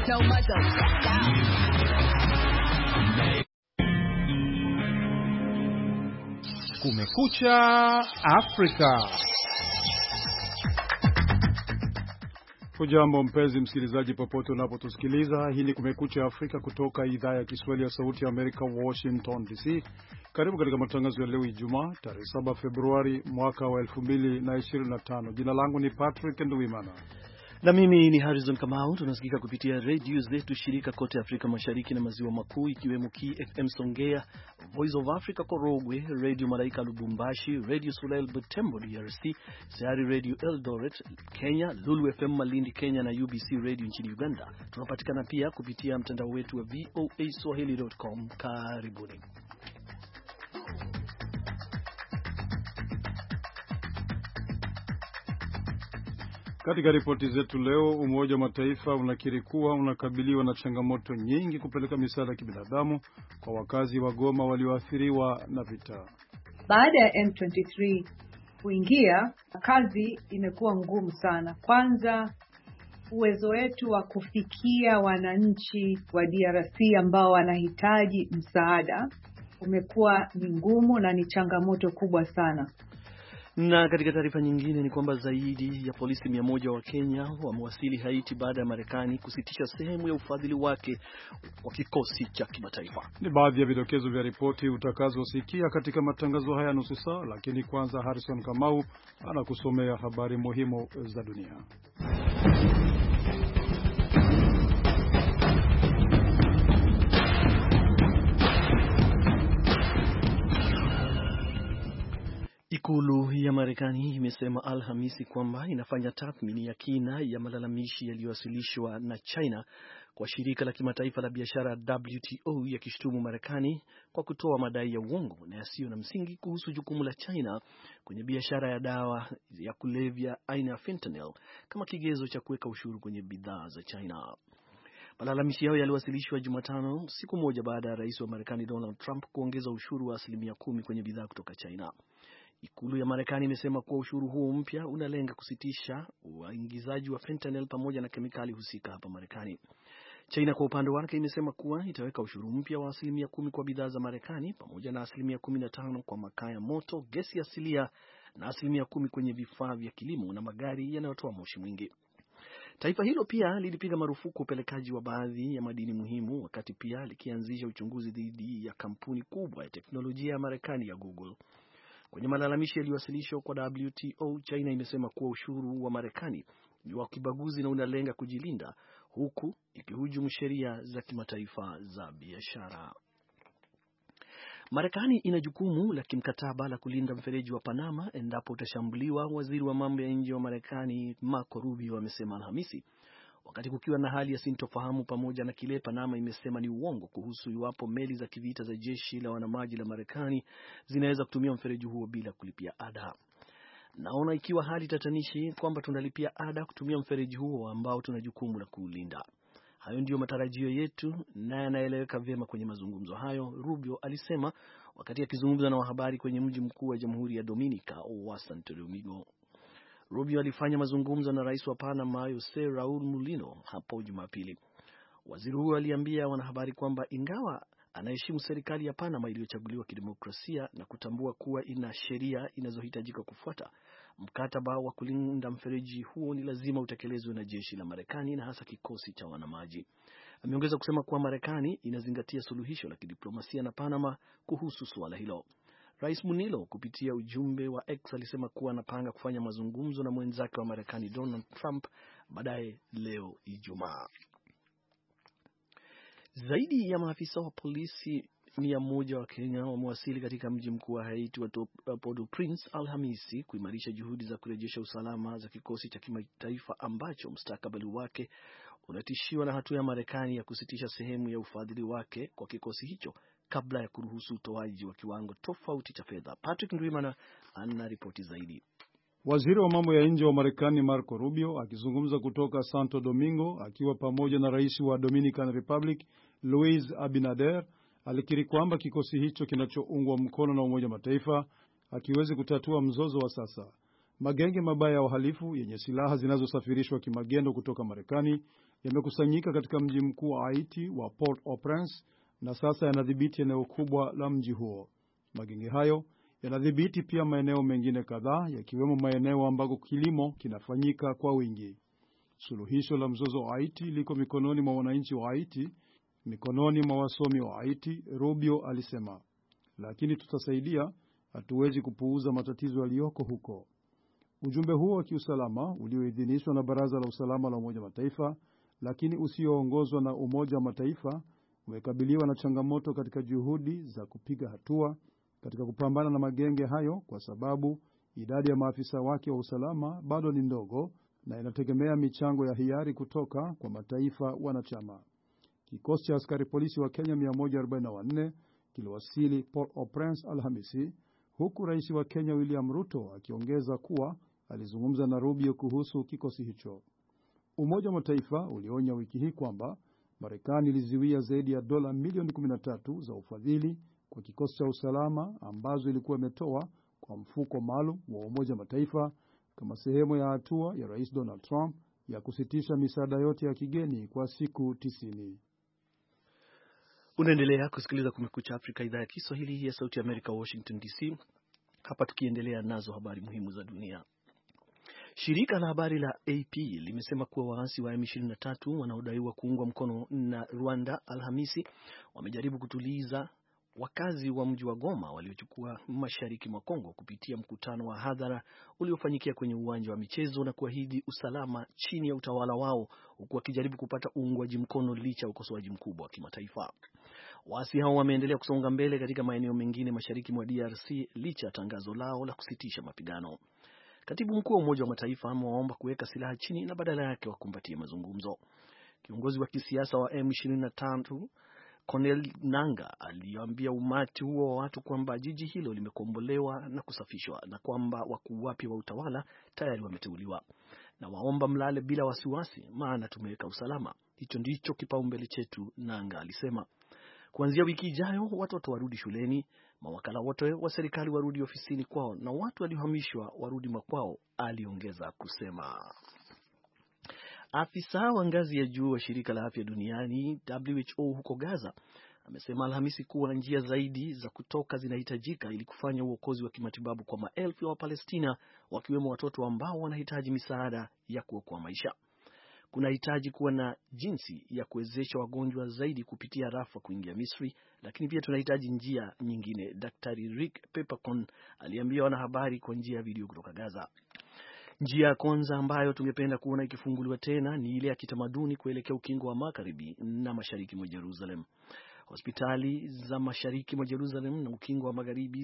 so much, so back out. Kumekucha Afrika. Hujambo mpenzi msikilizaji popote unapotusikiliza. Hii ni Kumekucha Afrika kutoka idhaa ya Kiswahili ya Sauti ya Amerika, Washington DC. Karibu katika matangazo ya leo Ijumaa, tarehe 7 Februari mwaka wa 2025. Jina langu ni Patrick Nduwimana. Na mimi ni Harrison Kamau. Tunasikika kupitia radio zetu shirika kote Afrika Mashariki na Maziwa Makuu, ikiwemo KFM Songea, Voice of Africa Korogwe, Radio Malaika Lubumbashi, Radio Soleil Butembo DRC, Sayari Radio Eldoret Kenya, Lulu FM Malindi Kenya na UBC Radio nchini Uganda. Tunapatikana pia kupitia mtandao wetu wa voaswahili.com. Karibuni. Katika ripoti zetu leo, Umoja wa Mataifa unakiri kuwa unakabiliwa na changamoto nyingi kupeleka misaada ya kibinadamu kwa wakazi wa Goma walioathiriwa na vita. Baada ya M23 kuingia, kazi imekuwa ngumu sana. Kwanza, uwezo wetu wa kufikia wananchi wa DRC ambao wanahitaji msaada umekuwa ni ngumu na ni changamoto kubwa sana. Na katika taarifa nyingine ni kwamba zaidi ya polisi 100 wa Kenya wamewasili Haiti baada ya Marekani kusitisha sehemu ya ufadhili wake wa kikosi cha kimataifa. Ni baadhi ya vidokezo vya ripoti utakazosikia katika matangazo haya nusu saa, lakini kwanza Harrison Kamau anakusomea habari muhimu za dunia. Ikulu ya Marekani imesema Alhamisi kwamba inafanya tathmini ya kina ya malalamishi yaliyowasilishwa na China kwa shirika la kimataifa la biashara WTO, yakishutumu Marekani kwa kutoa madai ya uongo na yasiyo na msingi kuhusu jukumu la China kwenye biashara ya dawa ya kulevya aina ya fentanyl kama kigezo cha kuweka ushuru kwenye bidhaa za China. Malalamishi yao yaliwasilishwa Jumatano, siku moja baada ya rais wa Marekani Donald Trump kuongeza ushuru wa 10% kwenye bidhaa kutoka China. Ikulu ya Marekani imesema kuwa ushuru huo mpya unalenga kusitisha uingizaji wa fentanyl pamoja na kemikali husika hapa Marekani. China kwa upande wake imesema kuwa itaweka ushuru mpya wa 10% kwa bidhaa za Marekani pamoja na 15% kwa makaa ya moto, gesi asilia na 10% kwenye vifaa vya kilimo na magari yanayotoa moshi mwingi. Taifa hilo pia lilipiga marufuku upelekaji wa baadhi ya madini muhimu, wakati pia likianzisha uchunguzi dhidi ya kampuni kubwa ya teknolojia ya Marekani ya Google. Kwenye malalamishi yaliyowasilishwa kwa WTO, China imesema kuwa ushuru wa Marekani ni wa kibaguzi na unalenga kujilinda, huku ikihujumu sheria za kimataifa za biashara. Marekani ina jukumu la kimkataba la kulinda mfereji wa Panama endapo utashambuliwa, waziri wa mambo ya nje wa Marekani Marco Rubio amesema Alhamisi, wakati kukiwa na hali ya sintofahamu pamoja na kile Panama imesema ni uongo kuhusu iwapo meli za kivita za jeshi la wanamaji la Marekani zinaweza kutumia mfereji huo bila kulipia ada. Naona ikiwa hali tatanishi kwamba tunalipia ada kutumia mfereji huo ambao tuna jukumu la kuulinda. Hayo ndiyo matarajio yetu na yanaeleweka vyema kwenye mazungumzo hayo, Rubio alisema wakati akizungumza na wanahabari kwenye mji mkuu wa Jamhuri ya Dominica wa Santo Domingo. Rubio alifanya mazungumzo na rais wa Panama Jose Raul Mulino hapo Jumapili. Waziri huyo aliambia wanahabari kwamba ingawa anaheshimu serikali ya Panama iliyochaguliwa kidemokrasia na kutambua kuwa ina sheria inazohitajika kufuata, mkataba wa kulinda mfereji huo ni lazima utekelezwe na jeshi la Marekani na hasa kikosi cha wanamaji. Ameongeza kusema kuwa Marekani inazingatia suluhisho la kidiplomasia na Panama kuhusu suala hilo. Rais Munilo kupitia ujumbe wa X alisema kuwa anapanga kufanya mazungumzo na mwenzake wa Marekani Donald Trump baadaye leo Ijumaa. Zaidi ya maafisa wa polisi 100 wa Kenya wamewasili katika mji mkuu wa Haiti wa Port-au-Prince Alhamisi kuimarisha juhudi za kurejesha usalama za kikosi cha kimataifa ambacho mustakabali wake unatishiwa na hatua ya Marekani ya kusitisha sehemu ya ufadhili wake kwa kikosi hicho kabla ya kuruhusu utoaji wa kiwango tofauti cha fedha. Patrick Ndwimana ana ripoti zaidi. Waziri wa mambo ya nje wa Marekani Marco Rubio akizungumza kutoka Santo Domingo akiwa pamoja na rais wa Dominican Republic Luis Abinader alikiri kwamba kikosi hicho kinachoungwa mkono na Umoja Mataifa hakiwezi kutatua mzozo wa sasa. Magenge mabaya ya uhalifu yenye silaha zinazosafirishwa kimagendo kutoka Marekani yamekusanyika katika mji mkuu wa Haiti wa Port-au-Prince na sasa yanadhibiti eneo kubwa la mji huo. Magenge hayo yanadhibiti pia maeneo mengine kadhaa, yakiwemo maeneo ambako kilimo kinafanyika kwa wingi. Suluhisho la mzozo wa Haiti liko mikononi mwa wananchi wa Haiti, mikononi mwa wasomi wa Haiti, Rubio alisema. Lakini tutasaidia, hatuwezi kupuuza matatizo yaliyoko huko. Ujumbe huo wa kiusalama ulioidhinishwa na Baraza la Usalama la Umoja Mataifa, lakini usioongozwa na Umoja wa Mataifa, umekabiliwa na changamoto katika juhudi za kupiga hatua katika kupambana na magenge hayo kwa sababu idadi ya maafisa wake wa usalama bado ni ndogo na inategemea michango ya hiari kutoka kwa mataifa wanachama. Kikosi cha askari polisi wa Kenya 144 kiliwasili Port-au-Prince Alhamisi, huku rais wa Kenya William Ruto akiongeza kuwa alizungumza na Rubio kuhusu kikosi hicho. Umoja wa Mataifa ulionya wiki hii kwamba Marekani iliziwia zaidi ya dola milioni 13 za ufadhili kwa kikosi cha usalama ambazo ilikuwa imetoa kwa mfuko maalum wa Umoja wa Mataifa kama sehemu ya hatua ya Rais Donald Trump ya kusitisha misaada yote ya kigeni kwa siku 90. Unaendelea kusikiliza Kumekucha Afrika, idhaa ya Kiswahili ya Sauti ya Amerika, Washington DC. Hapa tukiendelea nazo habari muhimu za dunia. Shirika la habari la AP limesema kuwa waasi wa M23 wanaodaiwa kuungwa mkono na Rwanda Alhamisi wamejaribu kutuliza wakazi wa mji wa Goma waliochukua mashariki mwa Kongo kupitia mkutano wa hadhara uliofanyikia kwenye uwanja wa michezo na kuahidi usalama chini ya utawala wao, huku wakijaribu kupata uungwaji mkono licha ya ukosoaji mkubwa wa kimataifa. Waasi hao wameendelea kusonga mbele katika maeneo mengine mashariki mwa DRC licha ya tangazo lao la kusitisha mapigano. Katibu mkuu wa Umoja wa Mataifa amewaomba kuweka silaha chini na badala yake wakumbatie mazungumzo. Kiongozi wa kisiasa wa M23 Corneille Nangaa aliambia umati huo wa watu kwamba jiji hilo limekombolewa na kusafishwa na kwamba wakuu wapya wa utawala tayari wameteuliwa. Na waomba mlale bila wasiwasi, maana tumeweka usalama. Hicho ndicho kipaumbele chetu, Nangaa alisema. Kuanzia wiki ijayo watoto warudi shuleni, mawakala wote wa serikali warudi ofisini kwao na watu waliohamishwa warudi makwao, aliongeza kusema. Afisa wa ngazi ya juu wa shirika la afya duniani WHO huko Gaza amesema Alhamisi kuwa njia zaidi za kutoka zinahitajika ili kufanya uokozi wa kimatibabu kwa maelfu ya Wapalestina, wakiwemo watoto ambao wanahitaji misaada ya kuokoa maisha. Kunahitaji kuwa na jinsi ya kuwezesha wagonjwa zaidi kupitia Rafa kuingia Misri, lakini pia tunahitaji njia nyingine, Daktari Rick Peppercorn aliambia wanahabari kwa njia ya video kutoka Gaza. Njia ya kwanza ambayo tungependa kuona ikifunguliwa tena ni ile ya kitamaduni kuelekea ukingo wa magharibi na mashariki mwa Jerusalem. Hospitali za mashariki mwa Jerusalem na ukingo wa magharibi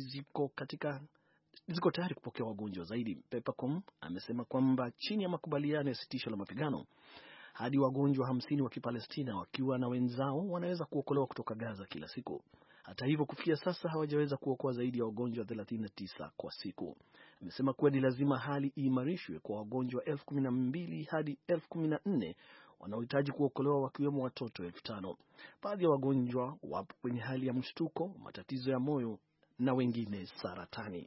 ziko tayari kupokea wagonjwa zaidi. Peppercorn amesema kwamba chini ya makubaliano ya sitisho la mapigano, hadi wagonjwa 50 wa Kipalestina wakiwa na wenzao wanaweza kuokolewa kutoka Gaza kila siku. Hata hivyo, kufikia sasa hawajaweza kuokoa zaidi ya wagonjwa 39 kwa siku. Amesema kuwa ni lazima hali iimarishwe kwa wagonjwa 12,000 hadi 14,000 wanaohitaji kuokolewa, wakiwemo watoto 5,000. Baadhi ya wagonjwa wapo kwenye hali ya mshtuko, matatizo ya moyo na wengine saratani.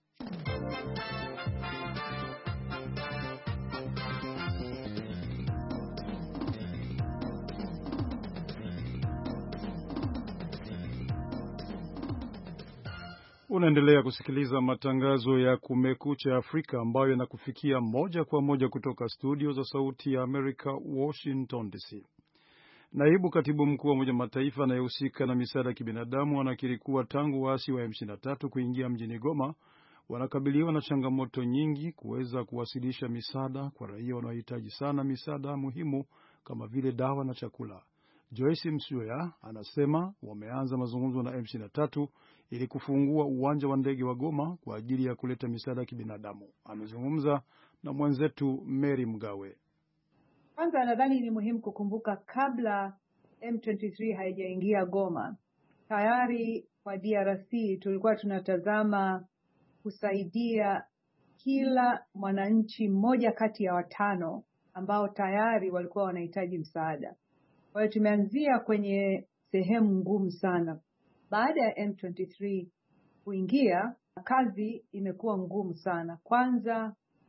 Unaendelea kusikiliza matangazo ya Kumekucha Afrika ambayo yanakufikia moja kwa moja kutoka studio za Sauti ya Amerika, Washington DC. Naibu katibu mkuu wa Umoja wa Mataifa anayehusika na misaada ya kibinadamu anakiri kuwa tangu waasi wa M23 kuingia mjini Goma wanakabiliwa na changamoto nyingi kuweza kuwasilisha misaada kwa raia wanaohitaji sana misaada muhimu kama vile dawa na chakula. Joyce Msuya anasema wameanza mazungumzo na M23 ili kufungua uwanja wa ndege wa Goma kwa ajili ya kuleta misaada ya kibinadamu. Amezungumza na mwenzetu Mary Mgawe. Kwanza nadhani ni muhimu kukumbuka kabla M23 haijaingia Goma, tayari kwa DRC tulikuwa tunatazama kusaidia kila mwananchi mmoja kati ya 5 ambao tayari walikuwa wanahitaji msaada. Kwa hiyo tumeanzia kwenye sehemu ngumu sana. Baada ya M23 kuingia, kazi imekuwa ngumu sana. Kwanza,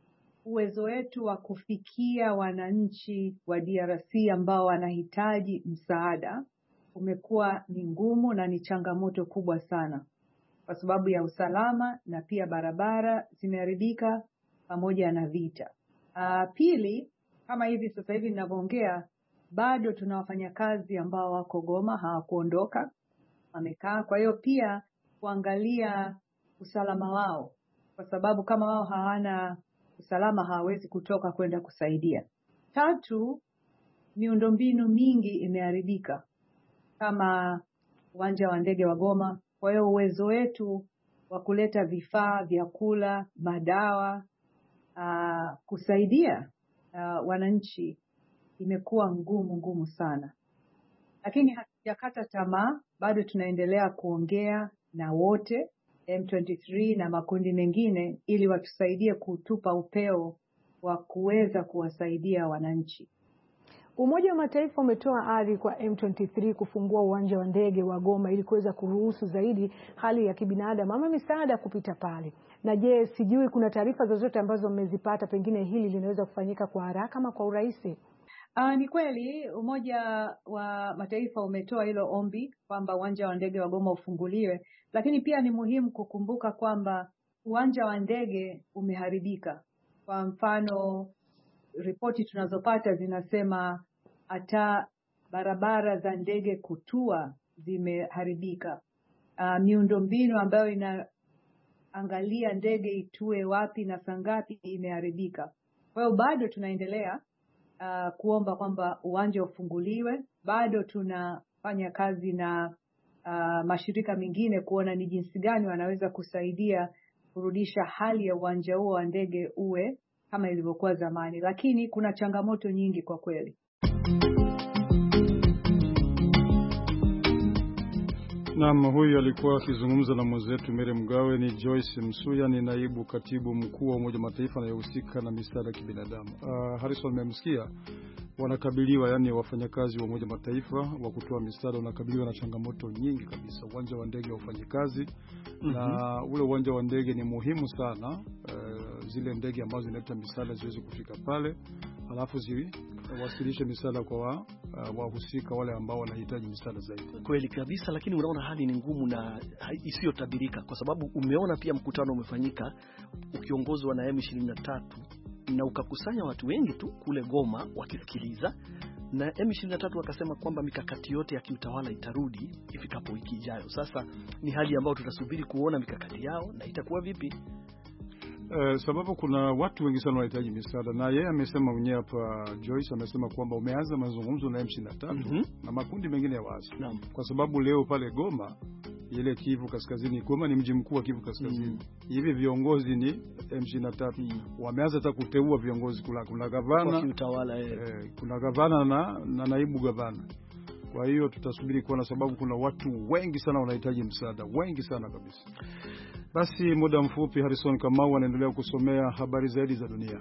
uwezo wetu wa kufikia wananchi wa DRC ambao wanahitaji msaada umekuwa ni ngumu na ni changamoto kubwa sana kwa sababu ya usalama na pia barabara zimeharibika pamoja na vita. Pili, kama hivi sasa hivi ninavyoongea, bado tuna wafanyakazi ambao wako Goma hawakuondoka, wamekaa. Kwa hiyo pia kuangalia usalama wao, kwa sababu kama wao hawana usalama hawawezi kutoka kwenda kusaidia. Tatu, miundombinu mingi imeharibika kama uwanja wa ndege wa Goma. Kwa hiyo uwezo wetu wa kuleta vifaa, vyakula, madawa, kusaidia wananchi imekuwa ngumu sana. Lakini hatujakata tamaa, bado tunaendelea kuongea na wote M23 na makundi mengine ili watusaidie kutupa upeo wa kuweza kuwasaidia wananchi. Umoja wa Mataifa umetoa ari kwa M23 kufungua uwanja wa ndege wa Goma ili kuweza kuruhusu zaidi hali ya kibinadamu ama misaada kupita pale. Na je, sijui kuna taarifa zozote ambazo mmezipata pengine hili linaweza kufanyika kwa haraka ama kwa urahisi? Ni kweli Umoja wa Mataifa umetoa hilo ombi kwamba uwanja wa ndege wa Goma ufunguliwe, lakini pia ni muhimu kukumbuka kwamba uwanja wa ndege umeharibika. Kwa mfano, ripoti tunazopata zinasema hata barabara za ndege kutua zimeharibika. Miundombinu ambayo inaangalia ndege itue wapi na saa ngapi imeharibika. Kwa hiyo bado tunaendelea kuomba kwamba uwanja ufunguliwe. Bado tunafanya kazi na mashirika mengine kuona ni jinsi gani wanaweza kusaidia kurudisha hali ya uwanja huo wa ndege uwe kama ilivyokuwa zamani, lakini kuna changamoto nyingi kwa kweli. Naam, huyu alikuwa akizungumza na mwenzetu Mere Mgawe. Ni Joyce Msuya, ni naibu katibu mkuu wa Umoja wa Mataifa anayehusika na misaada ya kibinadamu. Harrison, mmemsikia, wanakabiliwa, yani wafanyakazi wa Umoja wa Mataifa wa kutoa misaada wanakabiliwa na changamoto nyingi kabisa. Uwanja wa ndege haufanyi kazi, na ule uwanja wa ndege ni muhimu sana, zile ndege ambazo zinaleta misaada ziweze kufika pale, halafu wasilishe misaada kwa wahusika wale ambao wanahitaji misaada zaidi. Kweli kabisa, lakini unaona hali ni ngumu na isiyotabirika, kwa sababu umeona pia mkutano umefanyika ukiongozwa na M23 na ukakusanya watu wengi tu kule Goma wakisikiliza, na M23 wakasema kwamba mikakati yote ya kiutawala itarudi ifikapo wiki ijayo. Sasa ni hali ambayo tutasubiri kuona mikakati yao na itakuwa vipi. Sababu kuna watu wengi sana wanahitaji misaada, na yeye amesema mwenyewe hapa, Joyce amesema kwamba umeanza mazungumzo na M23 na makundi mengine ya waasi. Kwa sababu leo pale Goma, ile Kivu Kaskazini, Goma ni mji mkuu wa Kivu Kaskazini. Hivi viongozi ni M23. Wameanza hata kuteua viongozi, kuna gavana kiutawala, kuna gavana na naibu gavana. Kwa hiyo tutasubiri kuona, sababu kuna watu wengi sana wanahitaji msaada, wengi sana kabisa. Basi muda mfupi Harrison Kamau anaendelea kusomea habari zaidi za dunia.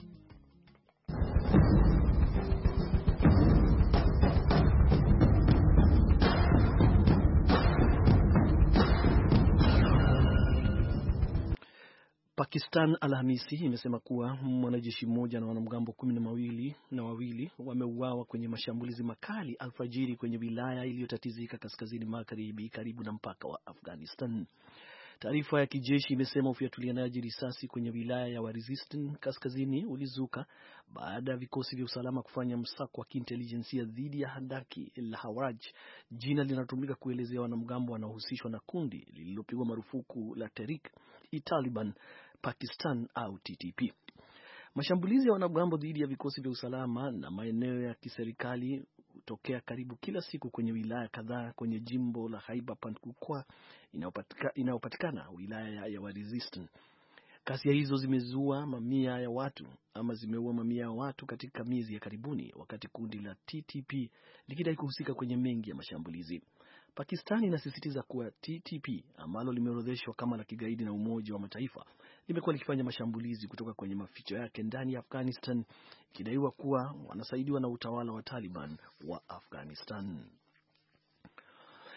Pakistan Alhamisi imesema kuwa mwanajeshi mmoja na wanamgambo 12 wameuawa kwenye mashambulizi makali alfajiri kwenye wilaya iliyotatizika kaskazini magharibi karibu na mpaka wa Afghanistan. Taarifa ya kijeshi imesema ufyatulianaji risasi kwenye wilaya ya Waziristan kaskazini ulizuka baada ya vikosi vya usalama kufanya msako wa kiintelijensia dhidi ya handaki la Hawaraj, jina linatumika kuelezea wanamgambo wanaohusishwa na kundi lililopigwa marufuku la Tehrik-i-Taliban Pakistan au TTP. Mashambulizi ya wanamgambo dhidi ya vikosi vya usalama na maeneo ya kiserikali hutokea karibu kila siku kwenye wilaya kadhaa kwenye jimbo la Khyber Pakhtunkhwa inayopatikana wilaya ya Waziristan. Ghasia hizo zimeua mamia ya watu katika miezi ya karibuni, wakati kundi la TTP likidai kuhusika kwenye mengi ya mashambulizi. Pakistan inasisitiza kuwa TTP ambalo limeorodheshwa kama la kigaidi na Umoja wa Mataifa limekuwa likifanya mashambulizi kutoka kwenye maficho yake ndani ya Afghanistan, ikidaiwa kuwa wanasaidiwa na utawala wa Taliban wa Afghanistan.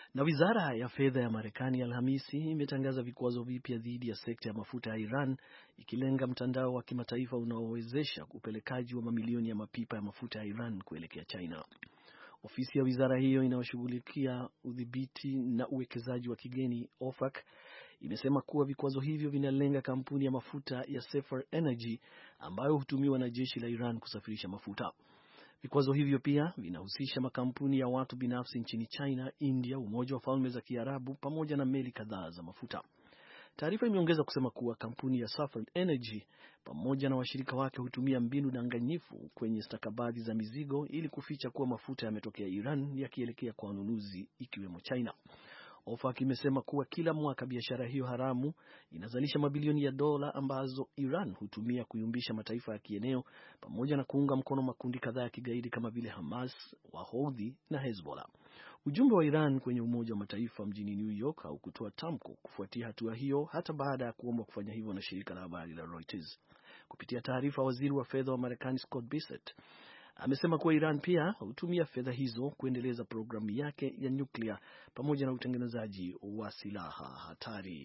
Na wizara ya fedha ya Marekani Alhamisi imetangaza vikwazo vipya dhidi ya sekta ya mafuta ya Iran, ikilenga mtandao wa kimataifa unaowezesha upelekaji wa mamilioni ya mapipa ya mafuta ya Iran kuelekea China. Ofisi ya wizara hiyo inayoshughulikia udhibiti na uwekezaji wa kigeni, OFAC, imesema kuwa vikwazo hivyo vinalenga kampuni ya mafuta ya Safer Energy ambayo hutumiwa na jeshi la Iran kusafirisha mafuta. Vikwazo hivyo pia vinahusisha makampuni ya watu binafsi nchini China, India, Umoja wa Falme za Kiarabu pamoja na meli kadhaa za mafuta. Taarifa imeongeza kusema kuwa kampuni ya Safer Energy pamoja na washirika wake hutumia mbinu danganyifu kwenye stakabadhi za mizigo ili kuficha kuwa mafuta yametokea Iran yakielekea kwa wanunuzi ikiwemo China. OFAC imesema kuwa kila mwaka biashara hiyo haramu inazalisha mabilioni ya dola ambazo Iran hutumia kuyumbisha mataifa ya kieneo pamoja na kuunga mkono makundi kadhaa ya kigaidi kama vile Hamas, Wahouthi na Hezbollah. Ujumbe wa Iran kwenye Umoja wa Mataifa mjini New York haukutoa tamko kufuatia hatua hiyo hata baada ya kuomba kufanya hivyo na shirika la habari la Reuters. Kupitia taarifa, waziri wa fedha wa Marekani Scott Bessent amesema kuwa Iran pia hutumia fedha hizo kuendeleza programu yake ya nyuklia pamoja na utengenezaji wa silaha hatari.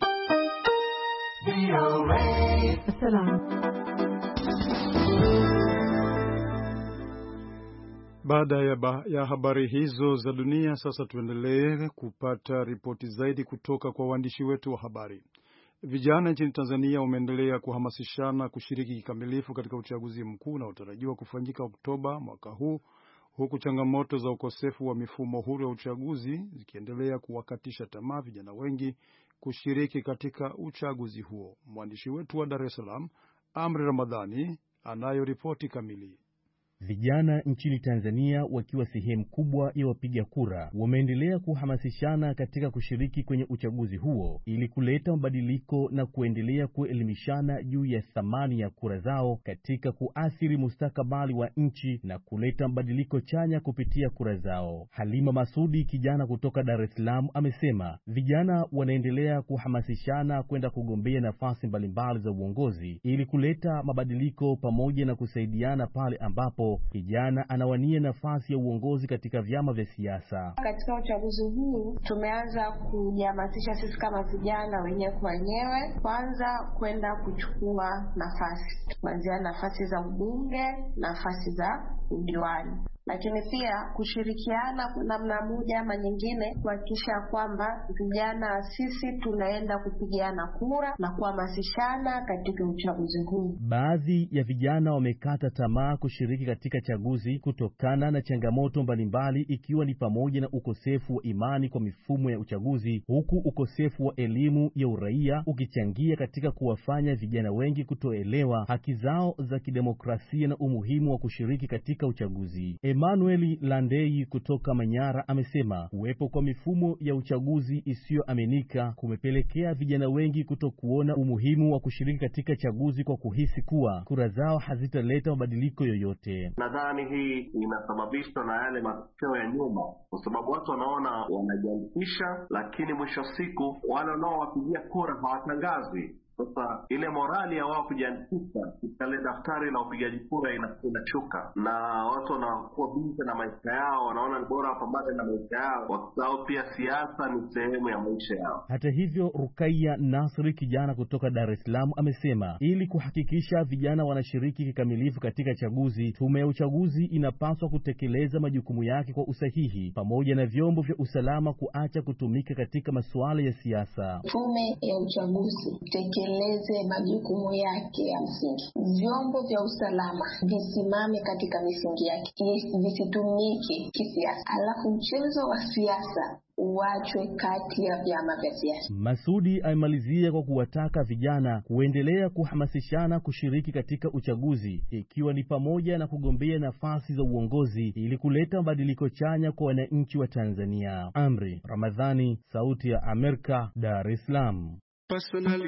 Baada ya habari hizo za dunia, sasa tuendelee kupata ripoti zaidi kutoka kwa waandishi wetu wa habari. Vijana nchini Tanzania wameendelea kuhamasishana kushiriki kikamilifu katika uchaguzi mkuu unaotarajiwa kufanyika Oktoba mwaka huu, huku changamoto za ukosefu wa mifumo huru ya uchaguzi zikiendelea kuwakatisha tamaa vijana wengi kushiriki katika uchaguzi huo. Mwandishi wetu wa Dar es Salaam, Amri Ramadhani, anayo ripoti kamili. Vijana nchini Tanzania wakiwa sehemu kubwa ya wapiga kura wameendelea kuhamasishana katika kushiriki kwenye uchaguzi huo ili kuleta mabadiliko na kuendelea kuelimishana juu ya thamani ya kura zao katika kuathiri mustakabali wa nchi na kuleta mabadiliko chanya kupitia kura zao. Halima Masudi, kijana kutoka Dar es Salaam, amesema vijana wanaendelea kuhamasishana kwenda kugombea nafasi mbalimbali za uongozi ili kuleta mabadiliko pamoja na kusaidiana pale ambapo kijana anawania nafasi ya uongozi katika vyama vya siasa. Katika uchaguzi huu tumeanza kujihamasisha sisi kama vijana wenyewe kwa wenyewe, kwanza kwenda kuchukua nafasi, kuanzia nafasi za ubunge, nafasi za udiwani, lakini pia kushirikiana kwa namna moja ama nyingine kuhakikisha kwamba vijana sisi tunaenda kupigiana kura na kuhamasishana katika uchaguzi huu. Baadhi ya vijana wamekata tamaa kushiriki katika chaguzi kutokana na changamoto mbalimbali, ikiwa ni pamoja na ukosefu wa imani kwa mifumo ya uchaguzi, huku ukosefu wa elimu ya uraia ukichangia katika kuwafanya vijana wengi kutoelewa haki zao za kidemokrasia na umuhimu wa kushiriki katika uchaguzi. Emmanuel Landei kutoka Manyara amesema uwepo kwa mifumo ya uchaguzi isiyoaminika kumepelekea vijana wengi kutokuona umuhimu wa kushiriki katika chaguzi kwa kuhisi kuwa kura zao hazitaleta mabadiliko yoyote. Nadhani hii inasababishwa na yale matokeo ya nyuma, kwa sababu watu wanaona wanajiandikisha, lakini mwisho siku wale wanaowapigia kura hawatangazwi. Sasa ile morali ya wao kujiandikisha katika ile daftari la upigaji kura inachuka, na watu wanakuwa busy na maisha yao, wanaona ni bora wapambane na maisha yao, wakisahau pia siasa ni sehemu ya maisha yao. Hata hivyo, Rukaiya Nasri, kijana kutoka Dar es Salaam, amesema ili kuhakikisha vijana wanashiriki kikamilifu katika chaguzi, tume ya uchaguzi inapaswa kutekeleza majukumu yake kwa usahihi pamoja na vyombo vya usalama kuacha kutumika katika masuala ya siasa. Tume ya uchaguzi tekeleze majukumu yake ya msingi. Vyombo vya usalama visimame katika misingi yake, visitumike kisiasa. Alafu mchezo wa siasa uachwe kati ya vyama vya siasa. Masudi aimalizia kwa kuwataka vijana kuendelea kuhamasishana kushiriki katika uchaguzi, ikiwa ni pamoja na kugombea nafasi za uongozi ili kuleta mabadiliko chanya kwa wananchi wa Tanzania. Amri Ramadhani, Sauti ya Amerika, Dar es Salaam. Personally,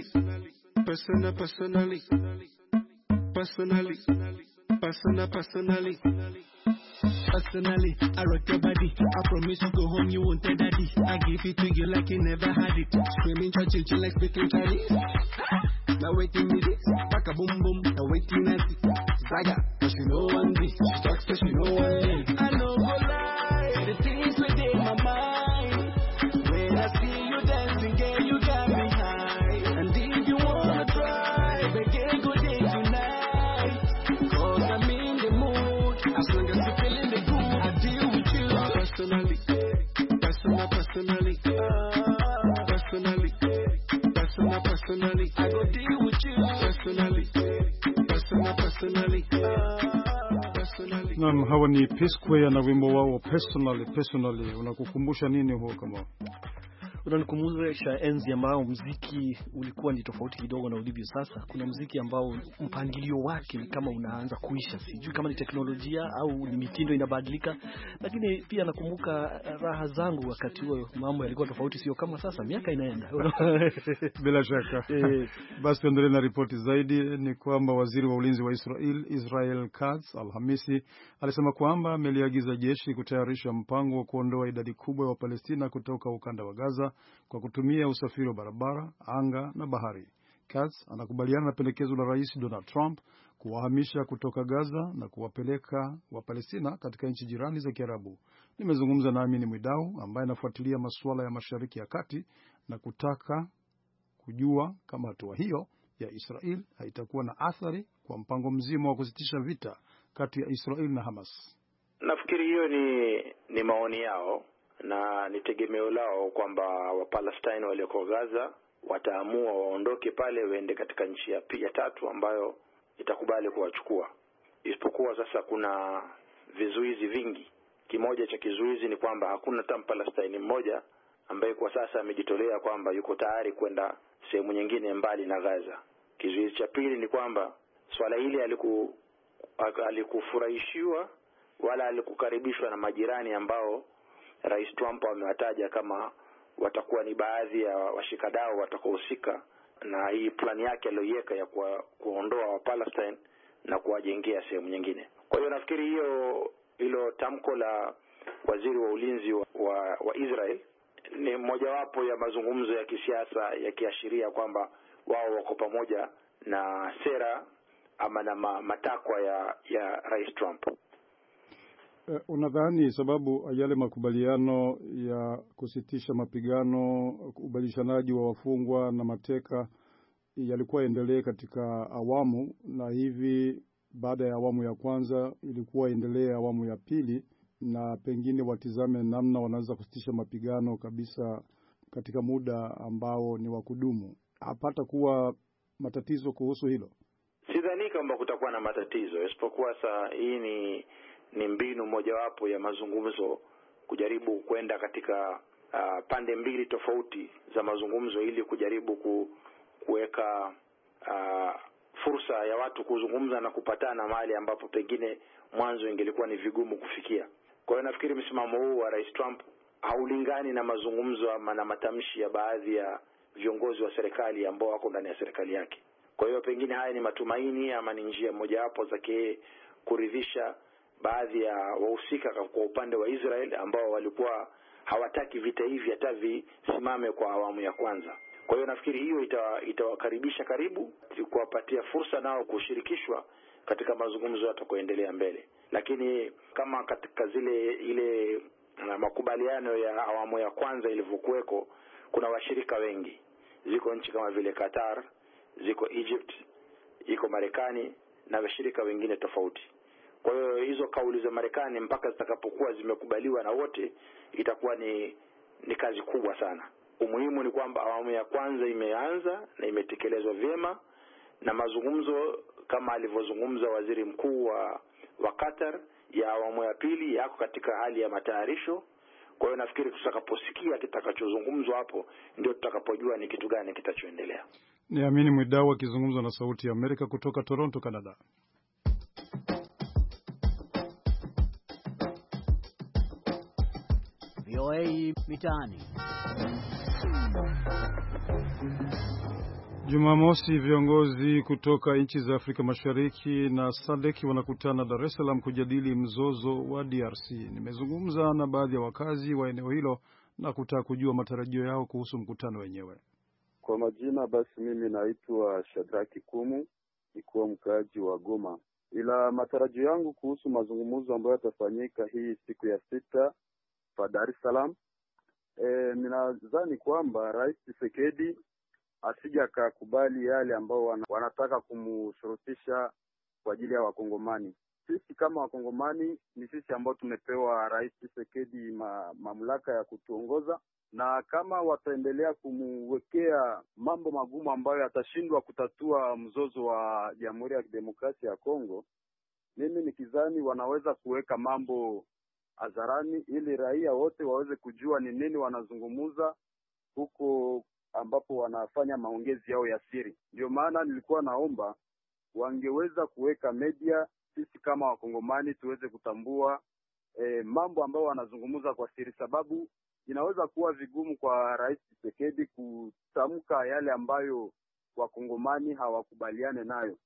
I rock your body. I promise you go home, you won't tell daddy. I give it to you like you never had it. Screaming, chill like speaking Chinese. Now waiting me this, back a boom boom. Now waiting at it. Zaga, but she know one this. She talks but she know one thing. I know no lie, the things within my mind. hawa ni P-Square na wimbo wao personally. Unakukumbusha nini huo kama? Unanikumbusha enzi ambao muziki ulikuwa ni tofauti kidogo na ulivyo sasa. Kuna muziki ambao mpangilio wake ni kama unaanza kuisha. Sijui kama ni teknolojia au ni mitindo inabadilika, lakini pia nakumbuka raha zangu wakati huo mambo yalikuwa tofauti, sio kama sasa, miaka inaenda. Bila shaka. Basi tuendelee na ripoti zaidi. Ni kwamba waziri wa ulinzi wa Israel Katz Alhamisi alisema kwamba ameliagiza jeshi kutayarisha mpango wa kuondoa idadi kubwa ya Wapalestina kutoka ukanda wa Gaza kwa kutumia usafiri wa barabara, anga na bahari. Katz anakubaliana na pendekezo la Rais Donald Trump kuwahamisha kutoka Gaza na kuwapeleka Wapalestina katika nchi jirani za Kiarabu. Nimezungumza na Amini Mwidau ambaye anafuatilia masuala ya Mashariki ya Kati na kutaka kujua kama hatua hiyo ya Israel haitakuwa na athari kwa mpango mzima wa kusitisha vita kati ya Israel na Hamas. Nafikiri hiyo ni maoni yao na ni tegemeo lao kwamba Wapalestina walioko Gaza wataamua waondoke pale waende katika nchi ya tatu ambayo itakubali kuwachukua. Isipokuwa sasa kuna vizuizi vingi. Kimoja cha kizuizi ni kwamba hakuna hata Mpalestina mmoja ambaye kwa sasa amejitolea kwamba yuko tayari kwenda sehemu nyingine mbali na Gaza. Kizuizi cha pili ni kwamba swala hili alikufurahishiwa wala alikukaribishwa na majirani ambao Rais Trump amewataja kama watakuwa ni baadhi ya washikadau watakaohusika na hii plani yake aliyoiweka ya kuondoa Wapalestina na kuwajengea sehemu nyingine. Kwa hiyo nafikiri hilo tamko la waziri wa ulinzi wa Israel ni mojawapo ya mazungumzo ya kisiasa yakiashiria kwamba wao wako pamoja na sera ama na matakwa ya Rais Trump. Unadhani sababu yale makubaliano ya kusitisha mapigano, ubadilishanaji wa wafungwa na mateka yalikuwa endelee katika awamu, na hivi baada ya awamu ya kwanza ilikuwa endelee awamu ya pili, na pengine watizame namna wanaweza kusitisha mapigano kabisa katika muda ambao ni wa kudumu? Hapata kuwa matatizo kuhusu hilo? Sidhani kwamba kutakuwa na matatizo, isipokuwa hii ni mbinu mojawapo ya mazungumzo kujaribu kwenda katika pande mbili tofauti za mazungumzo ili kujaribu kuweka fursa ya watu kuzungumza na kupatana mahali ambapo pengine mwanzo ingelikuwa ni vigumu kufikia. Kwa hiyo nafikiri msimamo huu wa Rais Trump haulingani na mazungumzo ama na matamshi ya baadhi ya viongozi wa serikali ambao wako ndani ya serikali yake. Kwa hiyo pengine haya ni matumaini ama ni njia mojawapo za kuridhisha baadhi ya wahusika kwa upande wa Israel ambao walikuwa hawataki vita hivi hata visimame kwa awamu ya kwanza. Kwa hiyo nafikiri hiyo itawakaribisha karibu, kuwapatia fursa nao kushirikishwa katika mazungumzo yatakayoendelea mbele. Lakini kama katika ile makubaliano ya awamu ya kwanza ilivyokuweko, kuna washirika wengi. Ziko nchi kama vile Qatar, ziko Egypt, iko Marekani na washirika wengine tofauti. Kwa hiyo hizo kauli za Marekani mpaka zitakapokuwa zimekubaliwa na wote itakuwa ni kazi kubwa sana. Umuhimu ni kwamba awamu ya kwanza imeanza na imetekelezwa vyema, na mazungumzo kama alivyozungumza waziri mkuu wa Qatar ya awamu ya pili yako katika hali ya matayarisho. Kwa hiyo nafikiri tutakaposikia kitakachozungumzwa hapo ndio tutakapojua ni kitu gani kitachoendelea. Ni Amini Mwidau akizungumza na Sauti ya Amerika kutoka Toronto, Canada. VOA Mitaani. Jumamosi, viongozi kutoka nchi za Afrika Mashariki na SADC wanakutana Dar es Salaam kujadili mzozo wa DRC. Nimezungumza na baadhi ya wakazi wa eneo hilo na kutaka kujua matarajio yao kuhusu mkutano wenyewe. Kwa majina basi, mimi naitwa Shadraki Kumu, nikuwa mkaaji wa Goma. Ila matarajio yangu kuhusu mazungumzo ambayo yatafanyika hii siku ya 6 pa Dar es Salaam, ninadhani kwamba Rais Tshisekedi asija akakubali yale ambao wanataka kumshurutisha kwa ajili ya Wakongomani. Sisi kama Wakongomani ni sisi ambao tumepewa Rais Tshisekedi mamlaka ya kutuongoza, na kama wataendelea kumwekea mambo magumu ambayo atashindwa kutatua mzozo wa Jamhuri ya Kidemokrasia ya Kongo, mimi nikizani wanaweza kuweka mambo hadharani ili raia wote waweze kujua ni nini wanazungumuza huko ambapo wanafanya maongezi yao ya siri. Ndio maana nilikuwa naomba wangeweza kuweka media, sisi kama wakongomani tuweze kutambua mambo ambayo wanazungumuza kwa siri, sababu inaweza kuwa vigumu kwa Rais Tshisekedi kutamka yale ambayo wakongomani hawakubaliane nayo.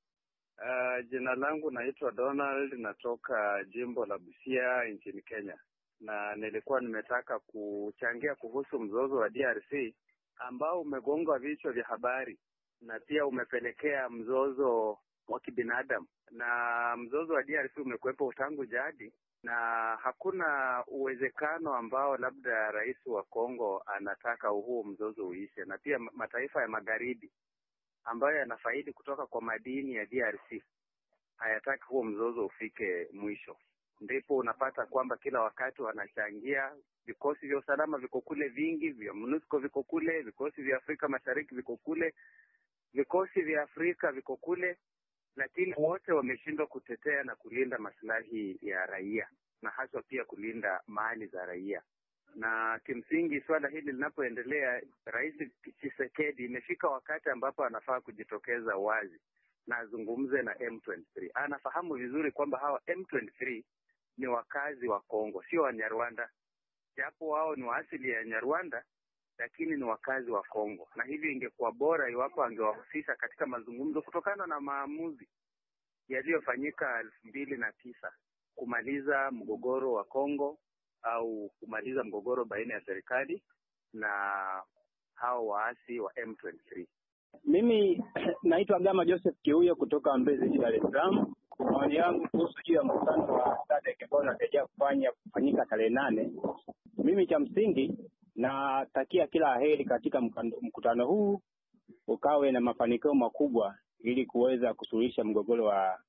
Jina langu naitwa Donald, natoka jimbo la Busia nchini Kenya, na nilikuwa nimetaka kuchangia kuhusu mzozo wa DRC ambao umegonga vichwa vya habari na pia umepelekea mzozo wa kibinadamu. Na mzozo wa DRC umekuwepo tangu jadi, na hakuna uwezekano ambao labda rais wa Kongo anataka huo mzozo uishe, na pia mataifa ya magharibi ambayo yanafaidi kutoka kwa madini ya DRC hayataki huo mzozo ufike mwisho. Ndipo unapata kwamba kila wakati wanachangia, vikosi vya usalama viko kule vingi, vya MONUSCO viko kule, vikosi vya Afrika Mashariki viko kule, vikosi vya Afrika viko kule, lakini wote wameshindwa kutetea na kulinda maslahi ya raia na hasa pia kulinda mali za raia. Na kimsingi swala hili linapoendelea, Rais Tshisekedi imefika wakati ambapo anafaa kujitokeza wazi na azungumze na M23. Anafahamu vizuri kwamba hawa M23 ni wakazi wa Kongo, sio wa Nyarwanda. Japo wao ni wa asili ya Nyarwanda, lakini ni wakazi wa Kongo. Na hivyo ingekuwa bora iwapo angewahusisha katika mazungumzo kutokana na maamuzi yaliyofanyika 2009 kumaliza mgogoro wa Kongo au kumaliza mgogoro baina ya serikali na hao waasi wa M23. Mimi naitwa Gama Joseph Kiuyo kutoka Mbezi, Dar es Salaam. Maoni yangu kuhusu juu ya mkutano wa SADC ambao unatarajia kufanyika tarehe 8. Mimi cha msingi natakia kila heri katika mkutano huu ukawe na mafanikio makubwa ili kuweza kusuluhisha mgogoro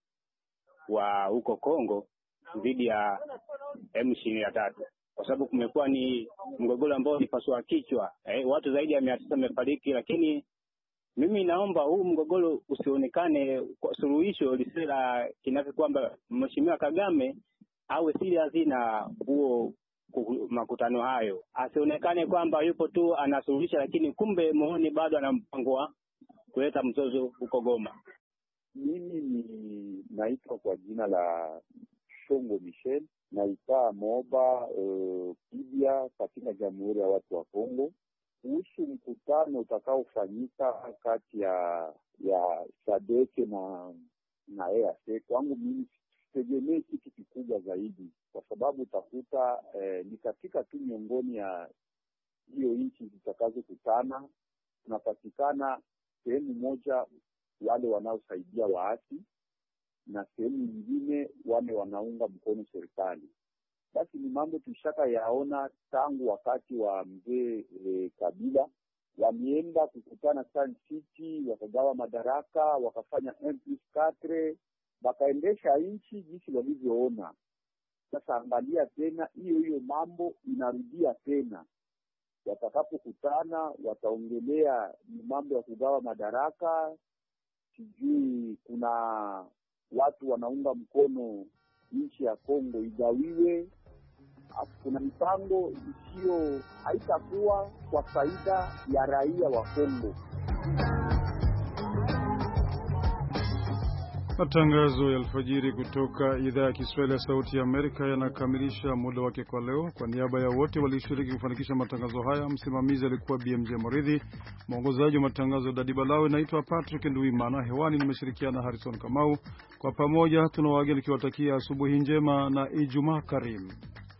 wa huko Kongo dhidi ya M23, kwa sababu kumekuwa ni mgogoro ambao ni pasua kichwa. Watu zaidi ya 900 wamefariki, lakini mimi naomba huu mgogoro usionekane kwa suluhisho lisiwe la kinafi, kwamba Mheshimiwa Kagame awe serious na huo makutano hayo. Asionekane kwamba yupo tu anasuluhisha, lakini kumbe moyoni bado ana mpango wa kuleta mzozo huko Goma. Mimi naitwa kwa jina la Shongo Michel, naitaa Moba Kibia katika Jamhuri ya Watu wa Kongo, kuhusu mkutano utakaofanyika kati ya SADC na EAC. Kwangu mimi sitegemei kitu kikubwa zaidi, kwa sababu utakuta ni katika tu miongoni ya hiyo nchi zitakazokutana tunapatikana sehemu moja wale wanaosaidia waasi na sehemu nyingine wale wanaunga mkono serikali. Basi ni mambo tushaka yaona tangu wakati wa mzee Kabila. Walienda kukutana Sun City, wakagawa madaraka, wakafanya M+4, wakaendesha nchi jinsi walivyoona. Sasa angalia tena hiyo mambo inarudia tena. Watakapokutana wataongelea ni mambo ya kugawa madaraka, sijui kuna watu wanaunga mkono nchi ya Kongo igawiwe. Kuna mipango isiyo haitakuwa kwa faida ya raia wa Kongo. Matangazo ya alfajiri kutoka idhaa ya Kiswahili ya Sauti ya Amerika yanakamilisha muda wake kwa leo. Kwa niaba ya wote walioshiriki kufanikisha matangazo haya, msimamizi alikuwa BMJ Moridhi, mwongozaji wa matangazo Dadi Balawe, naitwa Patrick Nduimana, hewani nimeshirikiana Harrison Kamau. Kwa pamoja tunawageni kiwatakia asubuhi njema na Ijumaa karimu.